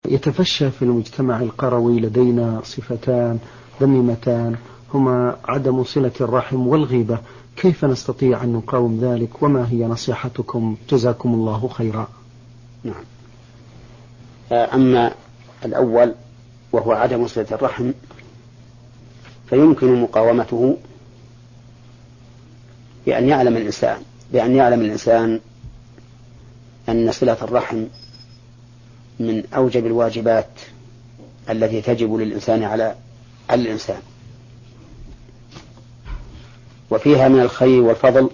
يتفشى في المجتمع القروي لدينا صفتان ذميمتان، هما عدم صلة الرحم والغيبة. كيف نستطيع أن نقاوم ذلك، وما هي نصيحتكم؟ جزاكم الله خيرا. نعم. أما الأول وهو عدم صلة الرحم فيمكن مقاومته بأن يعلم الإنسان أن صلة الرحم من أوجب الواجبات التي تجب للإنسان على الإنسان، وفيها من الخير والفضل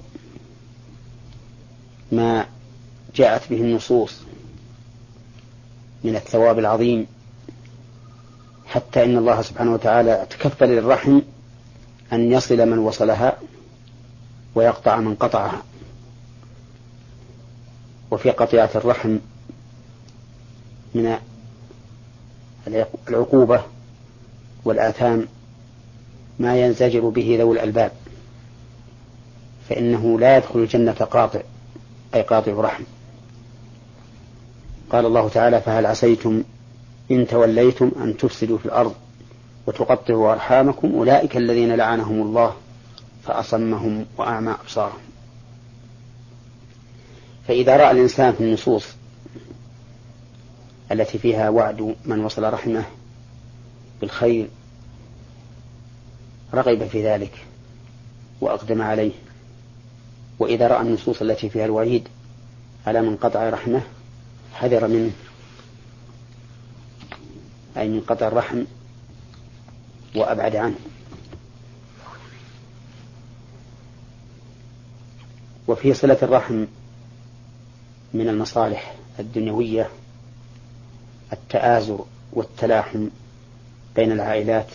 ما جاءت به النصوص من الثواب العظيم، حتى إن الله سبحانه وتعالى تكفل للرحم أن يصل من وصلها ويقطع من قطعها. وفي قطيعة الرحم من العقوبة والآثام ما ينزجر به ذوي الألباب، فإنه لا يدخل الجنة قاطع، أي قاطع رحم. قال الله تعالى: فهل عسيتم إن توليتم أن تفسدوا في الأرض وتقطعوا أرحامكم أولئك الذين لعنهم الله فأصمهم وأعمى أبصارهم. فإذا رأى الإنسان في النصوص التي فيها وعد من وصل رحمه بالخير رغب في ذلك وأقدم عليه، وإذا رأى النصوص التي فيها الوعيد على من قطع رحمه حذر منه، أي من قطع الرحم وأبعد عنه. وفي صلة الرحم من المصالح الدنيوية التآزر والتلاحم بين العائلات،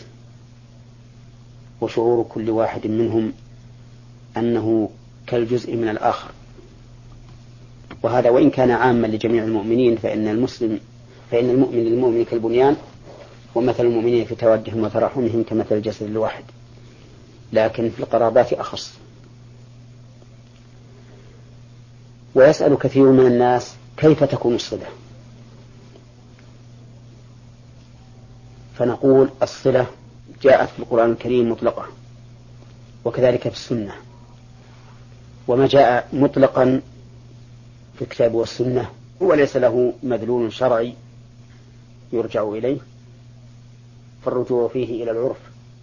وشعور كل واحد منهم أنه كالجزء من الآخر. وهذا وإن كان عاما لجميع المؤمنين، فإن المؤمن للمؤمن كالبنيان، ومثل المؤمنين في تودهم وتراحمهم كمثل الجسد الواحد، لكن في القرابات أخص. ويسأل كثير من الناس: كيف تكون الصلة؟ فنقول: الصلة جاءت في القرآن الكريم مطلقة، وكذلك في السنة. وما جاء مطلقا في الكتاب والسنة وليس له مدلول شرعي يرجع إليه، فالرجوع فيه إلى العرف،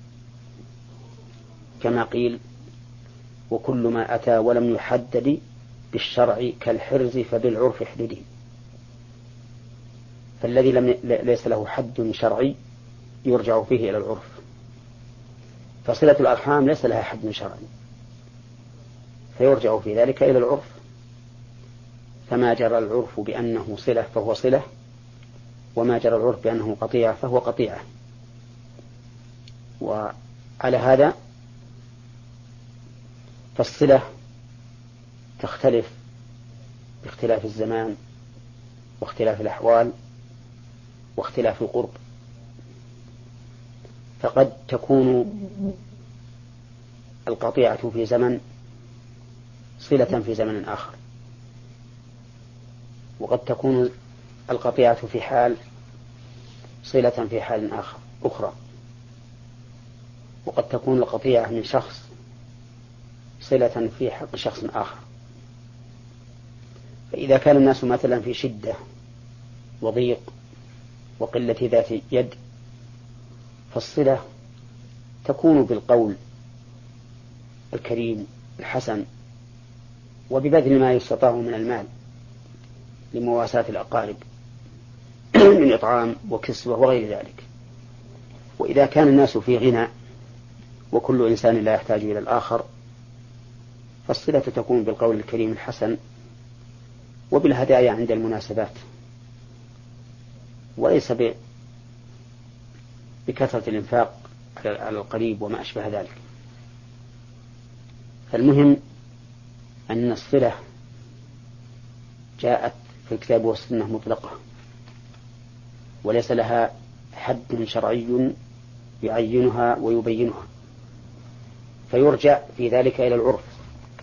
كما قيل: وكل ما أتى ولم يحدد بالشرع كالحرز فبالعرف احدده. فالذي ليس له حد شرعي يرجع فيه إلى العرف. فصلة الأرحام ليس لها حد شرعي، فيرجع في ذلك إلى العرف، فما جرى العرف بأنه صلة فهو صلة، وما جرى العرف بأنه قطيعة فهو قطيعة. وعلى هذا فالصلة تختلف باختلاف الزمان واختلاف الأحوال واختلاف القرب. فقد تكون القطيعة في زمن صلة في زمن آخر، وقد تكون القطيعة في حال صلة في حال أخرى، وقد تكون القطيعة من شخص صلة في حق شخص آخر. فإذا كان الناس مثلا في شدة وضيق وقلة ذات يد، فالصلة تكون بالقول الكريم الحسن، وببذل ما يستطاع من المال لمواساة الأقارب من إطعام وكسوة وغير ذلك. وإذا كان الناس في غنى وكل إنسان لا يحتاج إلى الآخر، فالصلة تكون بالقول الكريم الحسن وبالهدايا عند المناسبات، وليس بكثرة الإنفاق على القريب وما أشبه ذلك. فالمهم أن الصلة جاءت في الكتاب والسنة مطلقة، وليس لها حد شرعي يعينها ويبينها، فيرجع في ذلك إلى العرف،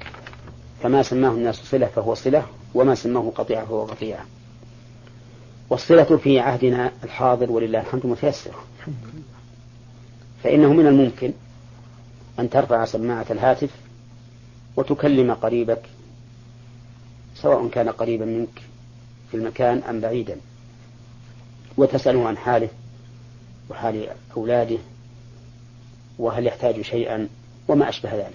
فما سماه الناس صلة فهو صلة، وما سماه قطيعة فهو قطيعة. والصلة في عهدنا الحاضر ولله الحمد متيسرة، فإنه من الممكن أن ترفع سماعة الهاتف وتكلم قريبك سواء كان قريبا منك في المكان أم بعيدا، وتسأله عن حاله وحال أولاده وهل يحتاج شيئا وما أشبه ذلك.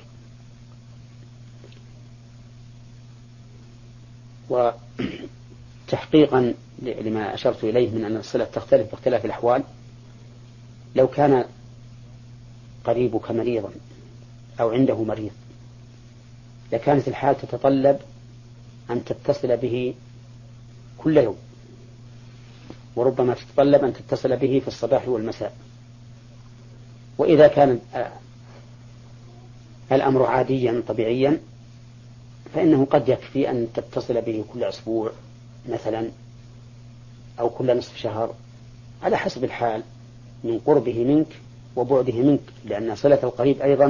وتحقيقا لما أشرت إليه من أن الصلة تختلف باختلاف الأحوال، لو كان قريبك مريضا أو عنده مريض لكانت الحال تتطلب أن تتصل به كل يوم، وربما تتطلب أن تتصل به في الصباح والمساء. وإذا كان الأمر عاديا طبيعيا فإنه قد يكفي أن تتصل به كل أسبوع مثلا أو كل نصف شهر على حسب الحال من قربه منك وبعده منك، لأن صلة القريب أيضا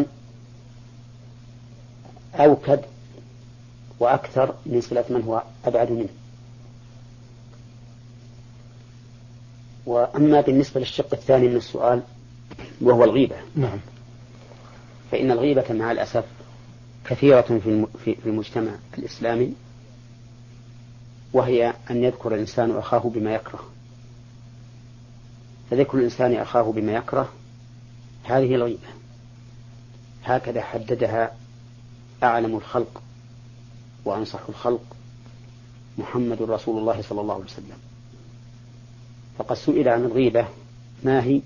أوكد وأكثر من صلة من هو أبعد منه. وأما بالنسبة للشق الثاني من السؤال وهو الغيبة، نعم، فإن الغيبة مع الأسف كثيرة في المجتمع الإسلامي، وهي أن يذكر الإنسان أخاه بما يكره. فذكر الإنسان أخاه بما يكره هذه الغيبة، هكذا حددها أعلم الخلق وأنصح الخلق محمد رسول الله صلى الله عليه وسلم. فقد سئل عن الغيبة ما هي،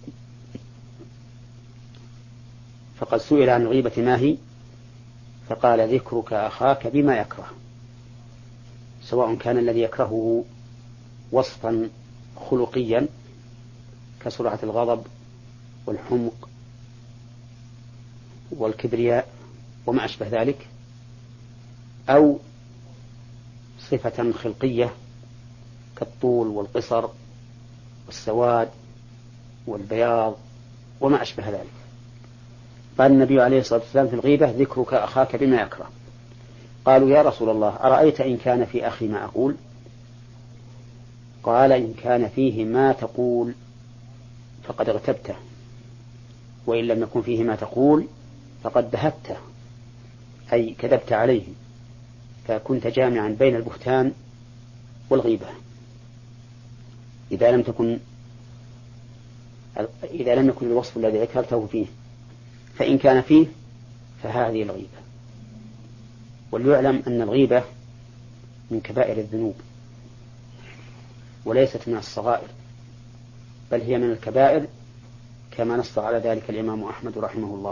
فقال ذكرك أخاك بما يكره، سواء كان الذي يكرهه وصفا خلقيا كسرعة الغضب والحمق والكبرياء وما أشبه ذلك، أو صفة خلقية كالطول والقصر والسواد والبياض وما أشبه ذلك. قال النبي عليه الصلاة والسلام في الغيبة ذكرك أخاك بما يكره. قالوا يا رسول الله أرأيت إن كان في أخي ما أقول؟ قال إن كان فيه ما تقول فقد اغتبته، وإن لم يكن فيه ما تقول فقد بهته، أي كذبت عليه، فكنت جامعا بين البهتان والغيبة إذا لم يكن الوصف الذي ذكرته فيه. فإن كان فيه فهذه الغيبة. وليعلم أن الغيبة من كبائر الذنوب وليست من الصغائر، بل هي من الكبائر كما نص على ذلك الإمام أحمد رحمه الله.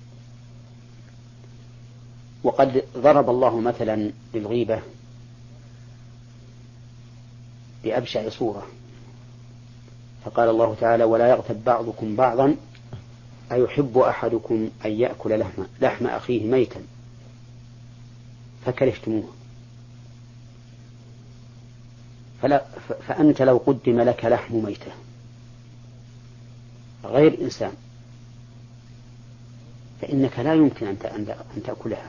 وقد ضرب الله مثلا للغيبة بأبشع صورة، فقال الله تعالى ولا يغتب بعضكم بعضا أيحب أحدكم أن يأكل لحم أخيه ميتا فكرهتموه. فأنت لو قدم لك لحم ميتة غير إنسان فإنك لا يمكن أن تأكلها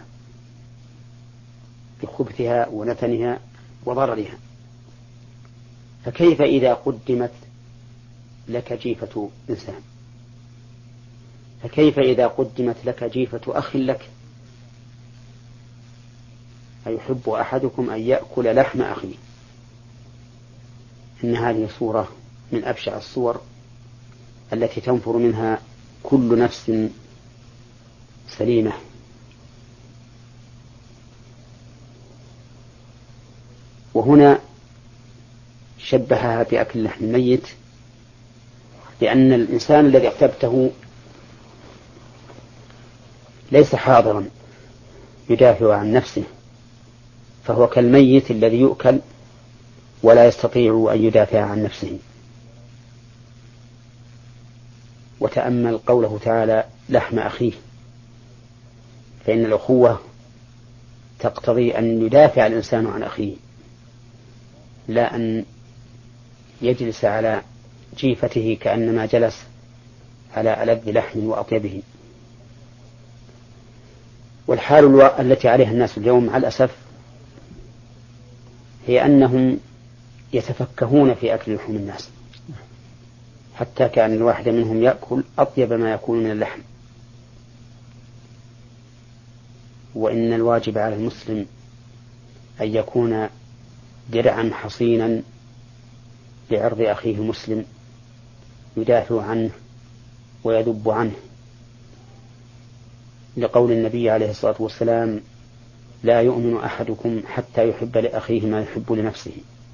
بخبثها ونتنها وضررها، فكيف إذا قدمت لك جيفة إنسان؟ فكيف إذا قدمت لك جيفة أخ لك؟ أيحب أحدكم أن يأكل لحم أخيه. إن هذه صورة من أبشع الصور التي تنفر منها كل نفس سليمة. وهنا شبهها بأكل لحم الميت، لأن الإنسان الذي اغتبته ليس حاضرا يدافع عن نفسه، فهو كالميت الذي يؤكل ولا يستطيع أن يدافع عن نفسه. وتأمل قوله تعالى لحم أخيه، فإن الأخوة تقتضي أن يدافع الإنسان عن أخيه، لا أن يجلس على جيفته كأنما جلس على ألذ لحم وأطيبه. والحال التي عليها الناس اليوم مع الأسف هي أنهم يتفكهون في أكل لحوم الناس، حتى كان الواحد منهم يأكل أطيب ما يكون من اللحم. وإن الواجب على المسلم أن يكون درعا حصينا لعرض أخيه المسلم، يدافع عنه ويذب عنه، لقول النبي عليه الصلاة والسلام: لا يؤمن أحدكم حتى يحب لأخيه ما يحب لنفسه.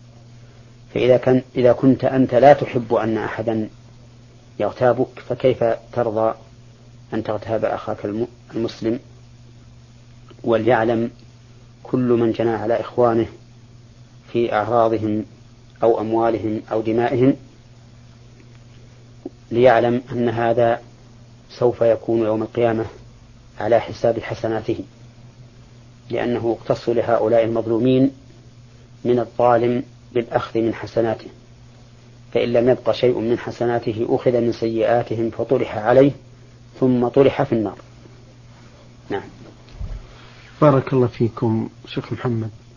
إذا كنت أنت لا تحب أن أحدا يغتابك، فكيف ترضى أن تغتاب أخاك المسلم؟ وليعلم كل من جنى على إخوانه في أعراضهم أو أموالهم أو دمائهم، ليعلم أن هذا سوف يكون يوم القيامة على حساب حسناته، لأنه يقتص لهؤلاء المظلومين من الظالم بالأخذ من حسناته، فإن لم يبق شيء من حسناته أخذ من سيئاتهم فطرح عليه ثم طرح في النار. نعم. بارك الله فيكم شيخ محمد.